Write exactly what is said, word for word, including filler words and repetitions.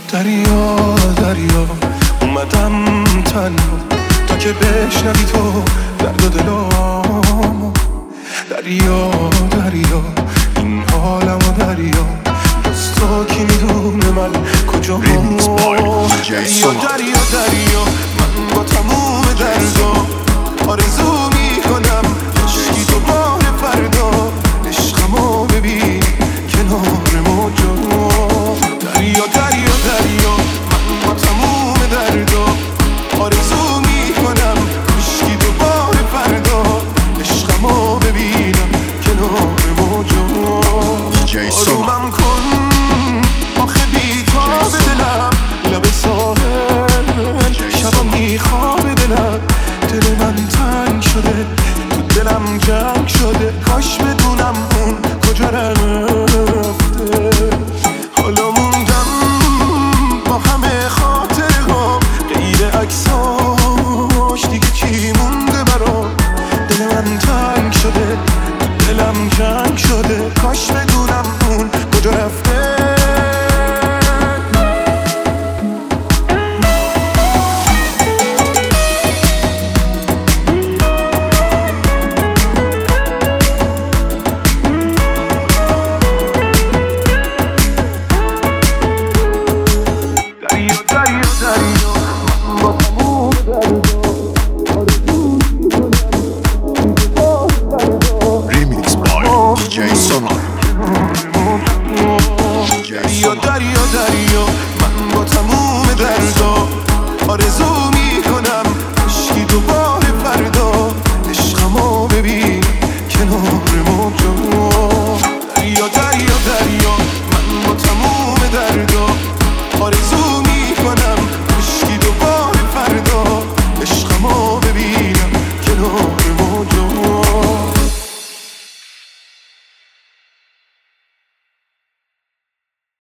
دریا دریا اومدم تنها تا که بشنوی تو درد و دلامو. دریا دریا این حالمو دریا، بس تو کی میدونه من کجا هم. دریا دریا دریا من با تموم دردا آرزو میکنم عشقی تو ماه فردا، عشقمو ببین کنار موجا. دریا دریا دریا من با تموم دردا آرزو میکنم عشقی تو ماه فردا، عشقمو ببینم کنار موجا. آرومم کن آخه بیتاب دلم لب ساحل، شبا میخواب دلم، دل من تنگ شده تو دلم جنگ شده، کاش بدونم اون کجا رفته. حالا موندم با همه خاطره ها غیر عکساش، دیگه چی مونده برام؟ دل من تنگ شده تو دلم جنگ شده، کاش بدونم اون کجا رفته.